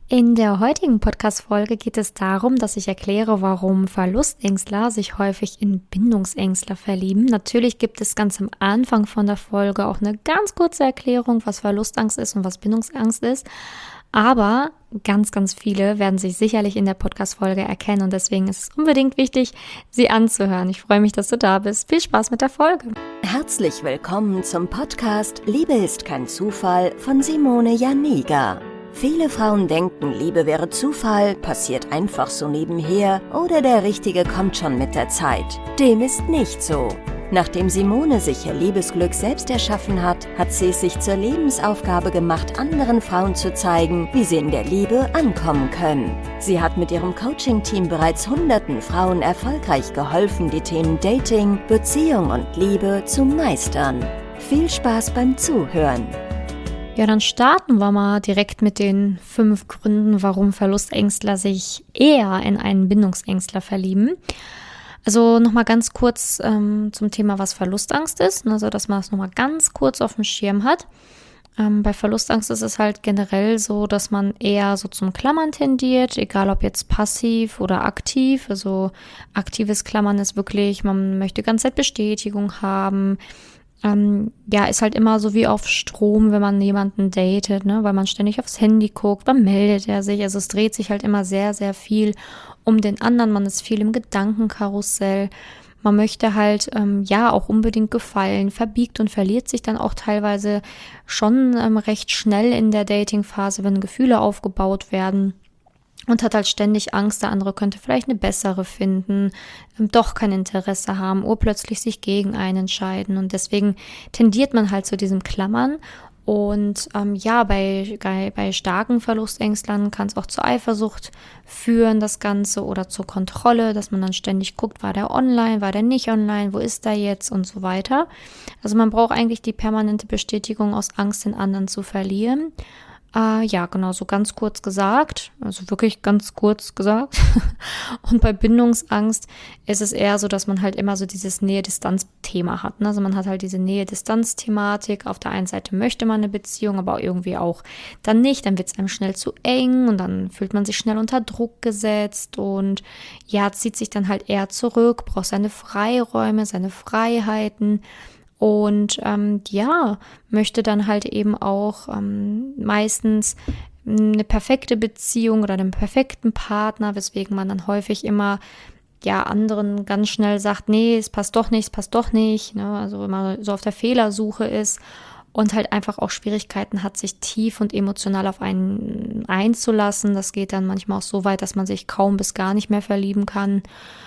In der heutigen Podcast-Folge geht es darum, dass ich erkläre, warum Verlustängstler sich häufig in Bindungsängstler verlieben. Natürlich gibt es ganz am Anfang von der Folge auch eine ganz kurze Erklärung, was Verlustangst ist und was Bindungsangst ist. Aber ganz, ganz viele werden sich sicherlich in der Podcast-Folge erkennen und deswegen ist es unbedingt wichtig, sie anzuhören. Ich freue mich, dass du da bist. Viel Spaß mit der Folge. Herzlich willkommen zum Podcast Liebe ist kein Zufall von Simone Janiga. Viele Frauen denken, Liebe wäre Zufall, passiert einfach so nebenher oder der Richtige kommt schon mit der Zeit. Dem ist nicht so. Nachdem Simone sich ihr Liebesglück selbst erschaffen hat, hat sie es sich zur Lebensaufgabe gemacht, anderen Frauen zu zeigen, wie sie in der Liebe ankommen können. Sie hat mit ihrem Coaching-Team bereits hunderten Frauen erfolgreich geholfen, die Themen Dating, Beziehung und Liebe zu meistern. Viel Spaß beim Zuhören! Ja, dann starten wir mal direkt mit den 5 Gründen, warum Verlustängstler sich eher in einen Bindungsängstler verlieben. Also nochmal ganz kurz zum Thema, was Verlustangst ist, also dass man das nochmal ganz kurz auf dem Schirm hat. Bei Verlustangst ist es halt generell so, dass man eher so zum Klammern tendiert, egal ob jetzt passiv oder aktiv. Also aktives Klammern ist wirklich, man möchte ganz Zeit Bestätigung haben. Ist halt immer so wie auf Strom, wenn man jemanden datet, ne? Weil man ständig aufs Handy guckt, dann meldet er sich. Also es dreht sich halt immer sehr, sehr viel um den anderen. Man ist viel im Gedankenkarussell. Man möchte halt auch unbedingt gefallen, verbiegt und verliert sich dann auch teilweise schon recht schnell in der Datingphase, wenn Gefühle aufgebaut werden. Und hat halt ständig Angst, der andere könnte vielleicht eine bessere finden, doch kein Interesse haben, urplötzlich sich gegen einen entscheiden. Und deswegen tendiert man halt zu diesem Klammern. Und bei starken Verlustängstlern kann es auch zur Eifersucht führen, das Ganze, oder zur Kontrolle, dass man dann ständig guckt, war der online, war der nicht online, wo ist der jetzt und so weiter. Also man braucht eigentlich die permanente Bestätigung aus Angst, den anderen zu verlieren. Genau, so ganz kurz gesagt, also wirklich ganz kurz gesagt. Und bei Bindungsangst ist es eher so, dass man halt immer so dieses Nähe-Distanz-Thema hat. Ne? Also man hat halt diese Nähe-Distanz-Thematik. Auf der einen Seite möchte man eine Beziehung, aber irgendwie auch dann nicht. Dann wird es einem schnell zu eng und dann fühlt man sich schnell unter Druck gesetzt und zieht sich dann halt eher zurück, braucht seine Freiräume, seine Freiheiten. Und möchte dann halt eben auch meistens eine perfekte Beziehung oder einen perfekten Partner, weswegen man dann häufig immer anderen ganz schnell sagt, nee, es passt doch nicht, ne? Also immer so auf der Fehlersuche ist und halt einfach auch Schwierigkeiten hat, sich tief und emotional auf einen einzulassen. Das geht dann manchmal auch so weit, dass man sich kaum bis gar nicht mehr verlieben kann.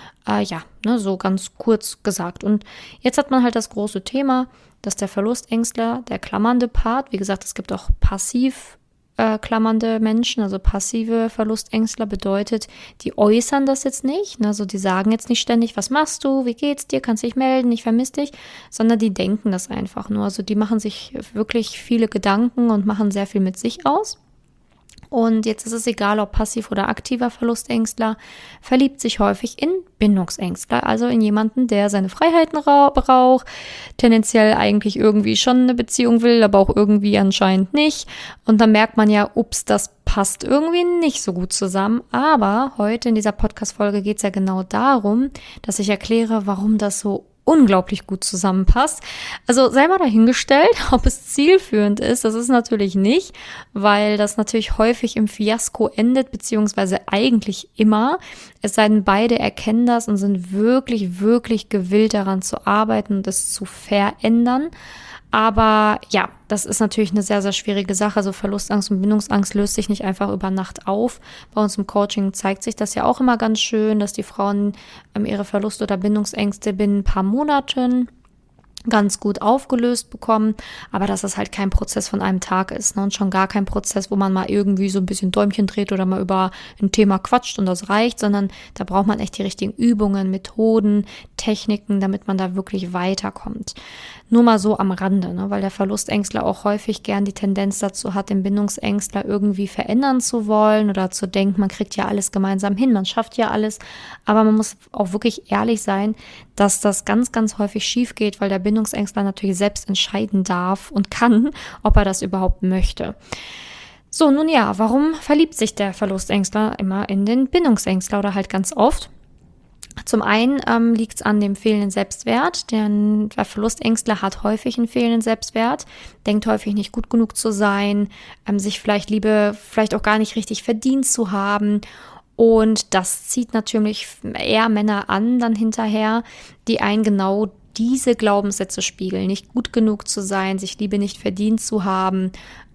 So ganz kurz gesagt. Und jetzt hat man halt das große Thema, dass der Verlustängstler, der klammernde Part, wie gesagt, es gibt auch passiv klammernde Menschen, also passive Verlustängstler bedeutet, die äußern das jetzt nicht, ne? Also die sagen jetzt nicht ständig, was machst du, wie geht's dir, kannst dich melden, ich vermisse dich, sondern die denken das einfach nur. Also die machen sich wirklich viele Gedanken und machen sehr viel mit sich aus. Und jetzt ist es egal, ob passiv oder aktiver Verlustängstler, verliebt sich häufig in Bindungsängstler, also in jemanden, der seine Freiheiten braucht, tendenziell eigentlich irgendwie schon eine Beziehung will, aber auch irgendwie anscheinend nicht. Und dann merkt man ja, ups, das passt irgendwie nicht so gut zusammen. Aber heute in dieser Podcast-Folge geht es ja genau darum, dass ich erkläre, warum das so unglaublich gut zusammenpasst. Also sei mal dahingestellt, ob es zielführend ist. Das ist natürlich nicht, weil das natürlich häufig im Fiasko endet, beziehungsweise eigentlich immer. Es sei denn, beide erkennen das und sind wirklich, wirklich gewillt daran zu arbeiten und es zu verändern. Aber das ist natürlich eine sehr, sehr schwierige Sache. Also Verlustangst und Bindungsangst löst sich nicht einfach über Nacht auf. Bei uns im Coaching zeigt sich das ja auch immer ganz schön, dass die Frauen ihre Verlust- oder Bindungsängste binnen ein paar Monaten ganz gut aufgelöst bekommen, aber dass das halt kein Prozess von einem Tag ist, ne? Und schon gar kein Prozess, wo man mal irgendwie so ein bisschen Däumchen dreht oder mal über ein Thema quatscht und das reicht, sondern da braucht man echt die richtigen Übungen, Methoden, Techniken, damit man da wirklich weiterkommt. Nur mal so am Rande, ne? Weil der Verlustängstler auch häufig gern die Tendenz dazu hat, den Bindungsängstler irgendwie verändern zu wollen oder zu denken, man kriegt ja alles gemeinsam hin, man schafft ja alles, aber man muss auch wirklich ehrlich sein, dass das ganz, ganz häufig schief geht, weil der Bindungsängstler natürlich selbst entscheiden darf und kann, ob er das überhaupt möchte. So, nun ja, warum verliebt sich der Verlustängstler immer in den Bindungsängstler oder halt ganz oft? Zum einen liegt es an dem fehlenden Selbstwert, denn der Verlustängstler hat häufig einen fehlenden Selbstwert, denkt häufig nicht gut genug zu sein, sich vielleicht Liebe vielleicht auch gar nicht richtig verdient zu haben. Und das zieht natürlich eher Männer an dann hinterher, die einen genau diese Glaubenssätze spiegeln, nicht gut genug zu sein, sich Liebe nicht verdient zu haben,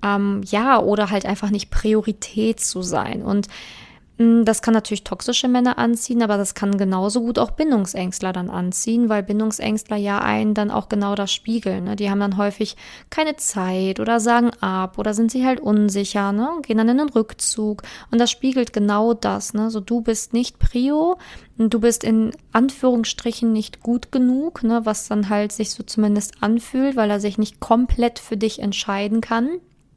oder halt einfach nicht Priorität zu sein. Und das kann natürlich toxische Männer anziehen, aber das kann genauso gut auch Bindungsängstler dann anziehen, weil Bindungsängstler ja einen dann auch genau das spiegeln. Ne? Die haben dann häufig keine Zeit oder sagen ab oder sind sich halt unsicher, ne? Gehen dann in den Rückzug. Und das spiegelt genau das. Ne? So, du bist nicht Prio und du bist in Anführungsstrichen nicht gut genug, ne? Was dann halt sich so zumindest anfühlt, weil er sich nicht komplett für dich entscheiden kann.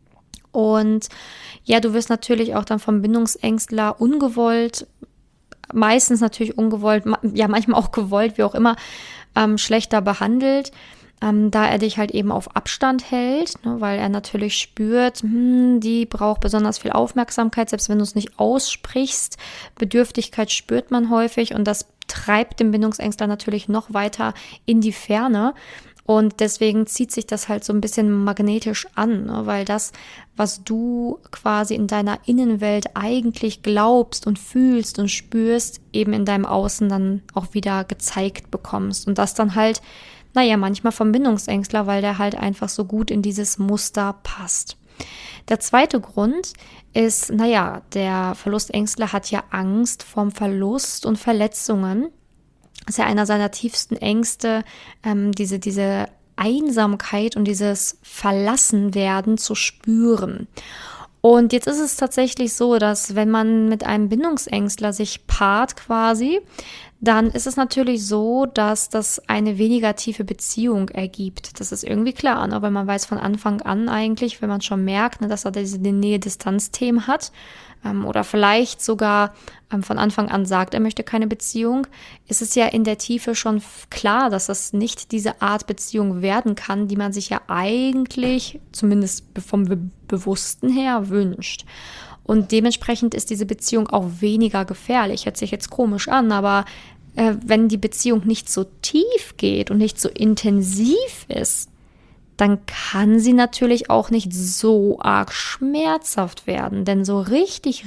Und ja, du wirst natürlich auch dann vom Bindungsängstler ungewollt, meistens natürlich ungewollt, ja manchmal auch gewollt, wie auch immer, schlechter behandelt, da er dich halt eben auf Abstand hält, ne, weil er natürlich spürt, die braucht besonders viel Aufmerksamkeit, selbst wenn du es nicht aussprichst. Bedürftigkeit spürt man häufig und das treibt den Bindungsängstler natürlich noch weiter in die Ferne. Und deswegen zieht sich das halt so ein bisschen magnetisch an, ne? Weil das, was du quasi in deiner Innenwelt eigentlich glaubst und fühlst und spürst, eben in deinem Außen dann auch wieder gezeigt bekommst. Und das dann halt, manchmal vom Bindungsängstler, weil der halt einfach so gut in dieses Muster passt. Der zweite Grund ist, der Verlustängstler hat ja Angst vorm Verlust und Verletzungen. Das ist ja einer seiner tiefsten Ängste, diese Einsamkeit und dieses Verlassenwerden zu spüren. Und jetzt ist es tatsächlich so, dass wenn man mit einem Bindungsängstler sich paart quasi, dann ist es natürlich so, dass das eine weniger tiefe Beziehung ergibt. Das ist irgendwie klar, ne? Weil man weiß von Anfang an eigentlich, wenn man schon merkt, ne, dass er diese Nähe-Distanz-Themen hat, oder vielleicht sogar von Anfang an sagt, er möchte keine Beziehung, ist es ja in der Tiefe schon klar, dass das nicht diese Art Beziehung werden kann, die man sich ja eigentlich, zumindest vom Bewussten her, wünscht. Und dementsprechend ist diese Beziehung auch weniger gefährlich. Hört sich jetzt komisch an, aber wenn die Beziehung nicht so tief geht und nicht so intensiv ist, dann kann sie natürlich auch nicht so arg schmerzhaft werden. Denn so richtig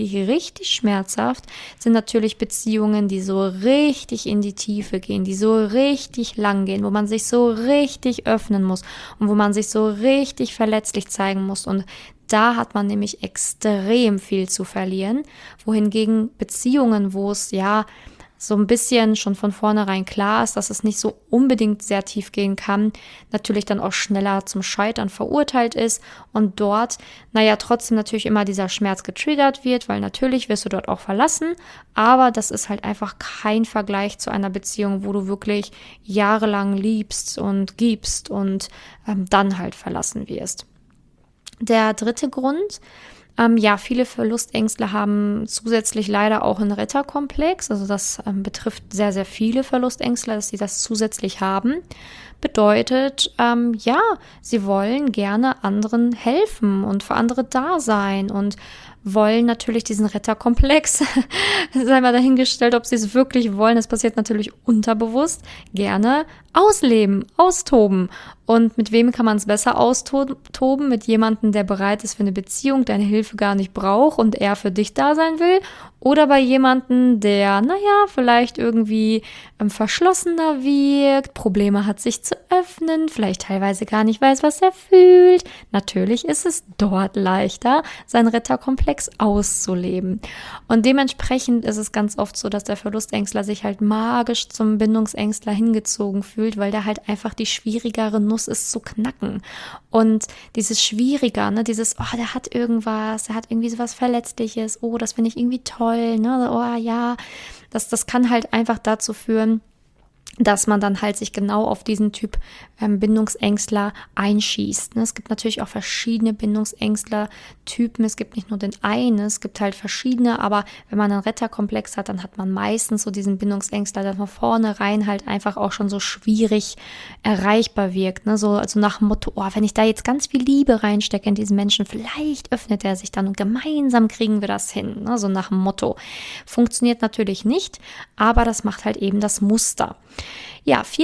schmerzhaft sind natürlich Beziehungen, die so richtig in die Tiefe gehen, die so richtig lang gehen, wo man sich so richtig öffnen muss und wo man sich so richtig verletzlich zeigen muss. Und da hat man nämlich extrem viel zu verlieren. Wohingegen Beziehungen, wo es so ein bisschen schon von vornherein klar ist, dass es nicht so unbedingt sehr tief gehen kann, natürlich dann auch schneller zum Scheitern verurteilt ist und dort, trotzdem natürlich immer dieser Schmerz getriggert wird, weil natürlich wirst du dort auch verlassen, aber das ist halt einfach kein Vergleich zu einer Beziehung, wo du wirklich jahrelang liebst und gibst und dann halt verlassen wirst. Der dritte Grund, viele Verlustängstler haben zusätzlich leider auch einen Retterkomplex. Also das betrifft sehr, sehr viele Verlustängstler, dass sie das zusätzlich haben. Bedeutet, sie wollen gerne anderen helfen und für andere da sein und wollen natürlich diesen Retterkomplex, sei mal dahingestellt, ob sie es wirklich wollen, das passiert natürlich unterbewusst, gerne ausleben, austoben. Und mit wem kann man es besser austoben? Mit jemandem, der bereit ist für eine Beziehung, deine Hilfe gar nicht braucht und er für dich da sein will? Oder bei jemandem, der, vielleicht irgendwie verschlossener wirkt, Probleme hat, sich zu öffnen, vielleicht teilweise gar nicht weiß, was er fühlt. Natürlich ist es dort leichter, seinen Retterkomplex auszuleben. Und dementsprechend ist es ganz oft so, dass der Verlustängstler sich halt magisch zum Bindungsängstler hingezogen fühlt, weil der halt einfach die schwierigere Nuss ist zu knacken. Und dieses Schwieriger, ne, dieses, der hat irgendwas, der hat irgendwie sowas Verletzliches, das finde ich irgendwie toll, ne, das kann halt einfach dazu führen, dass man dann halt sich genau auf diesen Typ Bindungsängstler einschießt. Es gibt natürlich auch verschiedene Bindungsängstler-Typen. Es gibt nicht nur den einen, es gibt halt verschiedene, aber wenn man einen Retterkomplex hat, dann hat man meistens so diesen Bindungsängstler, der von vornherein halt einfach auch schon so schwierig erreichbar wirkt. So, also nach dem Motto, wenn ich da jetzt ganz viel Liebe reinstecke in diesen Menschen, vielleicht öffnet er sich dann und gemeinsam kriegen wir das hin. So nach dem Motto. Funktioniert natürlich nicht, aber das macht halt eben das Muster. Ja, 4.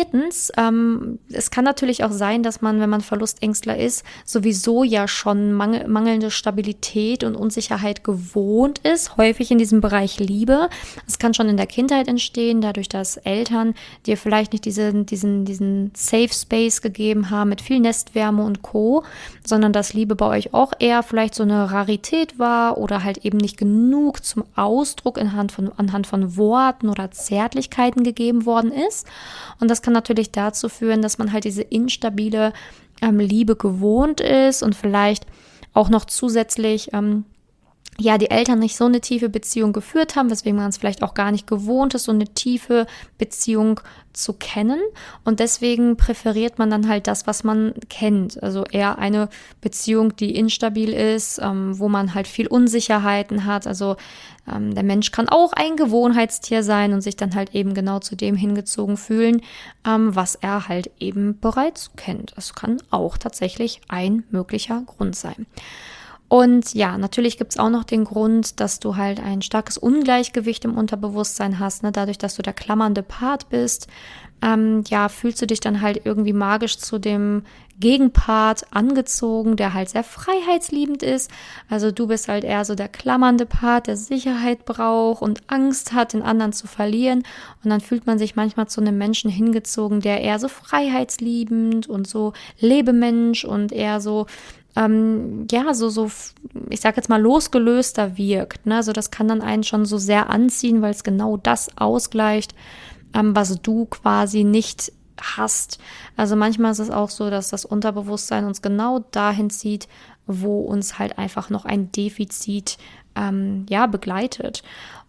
Es kann natürlich auch sein, dass man, wenn man Verlustängstler ist, sowieso ja schon mangelnde Stabilität und Unsicherheit gewohnt ist, häufig in diesem Bereich Liebe. Es kann schon in der Kindheit entstehen, dadurch, dass Eltern dir vielleicht nicht diesen Safe Space gegeben haben mit viel Nestwärme und Co., sondern dass Liebe bei euch auch eher vielleicht so eine Rarität war oder halt eben nicht genug zum Ausdruck anhand von Worten oder Zärtlichkeiten gegeben worden ist. Und das kann natürlich dazu führen, dass man halt diese instabile Liebe gewohnt ist und vielleicht auch noch zusätzlich die Eltern nicht so eine tiefe Beziehung geführt haben, weswegen man es vielleicht auch gar nicht gewohnt ist, so eine tiefe Beziehung zu kennen. Und deswegen präferiert man dann halt das, was man kennt. Also eher eine Beziehung, die instabil ist, wo man halt viel Unsicherheiten hat. Also der Mensch kann auch ein Gewohnheitstier sein und sich dann halt eben genau zu dem hingezogen fühlen, was er halt eben bereits kennt. Das kann auch tatsächlich ein möglicher Grund sein. Und ja, natürlich gibt es auch noch den Grund, dass du halt ein starkes Ungleichgewicht im Unterbewusstsein hast, ne? Dadurch, dass du der klammernde Part bist, fühlst du dich dann halt irgendwie magisch zu dem Gegenpart angezogen, der halt sehr freiheitsliebend ist. Also du bist halt eher so der klammernde Part, der Sicherheit braucht und Angst hat, den anderen zu verlieren. Und dann fühlt man sich manchmal zu einem Menschen hingezogen, der eher so freiheitsliebend und so Lebemensch und eher so ich sag jetzt mal, losgelöster wirkt. Ne? Also das kann dann einen schon so sehr anziehen, weil es genau das ausgleicht, was du quasi nicht hast. Also manchmal ist es auch so, dass das Unterbewusstsein uns genau dahin zieht, wo uns halt einfach noch ein Defizit begleitet.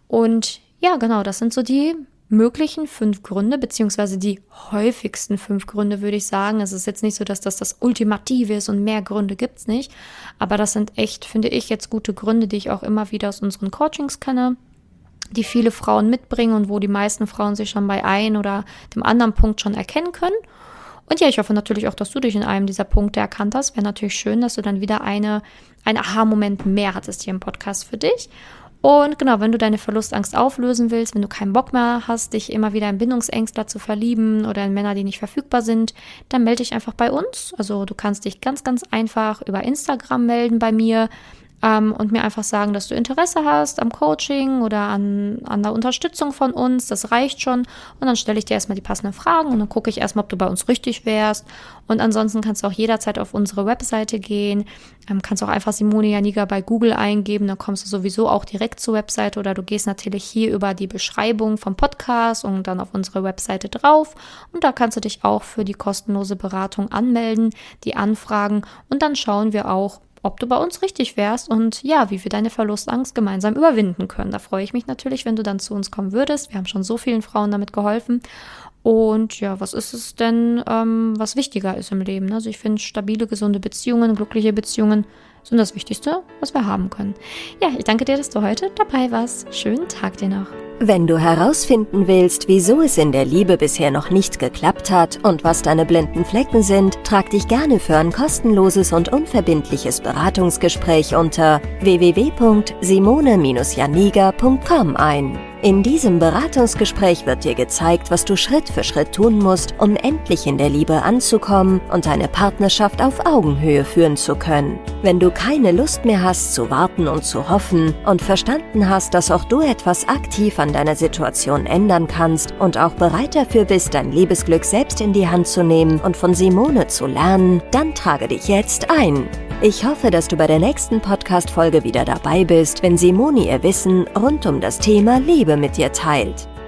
Und ja, genau, das sind so die möglichen 5 Gründe, beziehungsweise die häufigsten 5 Gründe, würde ich sagen. Es ist jetzt nicht so, dass das Ultimative ist und mehr Gründe gibt's nicht. Aber das sind echt, finde ich, jetzt gute Gründe, die ich auch immer wieder aus unseren Coachings kenne, die viele Frauen mitbringen und wo die meisten Frauen sich schon bei einem oder dem anderen Punkt schon erkennen können. Und ja, ich hoffe natürlich auch, dass du dich in einem dieser Punkte erkannt hast. Wäre natürlich schön, dass du dann wieder einen Aha-Moment mehr hattest hier im Podcast für dich. Und genau, wenn du deine Verlustangst auflösen willst, wenn du keinen Bock mehr hast, dich immer wieder in Bindungsängstler zu verlieben oder in Männer, die nicht verfügbar sind, dann melde dich einfach bei uns. Also du kannst dich ganz, ganz einfach über Instagram melden bei mir und mir einfach sagen, dass du Interesse hast am Coaching oder an der Unterstützung von uns. Das reicht schon. Und dann stelle ich dir erstmal die passenden Fragen und dann gucke ich erstmal, ob du bei uns richtig wärst. Und ansonsten kannst du auch jederzeit auf unsere Webseite gehen. Kannst auch einfach Simone Janiga bei Google eingeben. Dann kommst du sowieso auch direkt zur Webseite oder du gehst natürlich hier über die Beschreibung vom Podcast und dann auf unsere Webseite drauf. Und da kannst du dich auch für die kostenlose Beratung anmelden, die Anfragen. Und dann schauen wir auch, ob du bei uns richtig wärst und ja, wie wir deine Verlustangst gemeinsam überwinden können. Da freue ich mich natürlich, wenn du dann zu uns kommen würdest. Wir haben schon so vielen Frauen damit geholfen. Und ja, was ist es denn, was wichtiger ist im Leben? Also ich finde, stabile, gesunde Beziehungen, glückliche Beziehungen sind das Wichtigste, was wir haben können. Ja, ich danke dir, dass du heute dabei warst. Schönen Tag dir noch. Wenn du herausfinden willst, wieso es in der Liebe bisher noch nicht geklappt hat und was deine blinden Flecken sind, trag dich gerne für ein kostenloses und unverbindliches Beratungsgespräch unter www.simone-janiga.com ein. In diesem Beratungsgespräch wird dir gezeigt, was du Schritt für Schritt tun musst, um endlich in der Liebe anzukommen und deine Partnerschaft auf Augenhöhe führen zu können. Wenn du keine Lust mehr hast zu warten und zu hoffen und verstanden hast, dass auch du etwas aktiv an deiner Situation ändern kannst und auch bereit dafür bist, dein Liebesglück selbst in die Hand zu nehmen und von Simone zu lernen, dann trage dich jetzt ein. Ich hoffe, dass du bei der nächsten Podcast-Folge wieder dabei bist, wenn Simone ihr Wissen rund um das Thema Liebe mit dir teilt.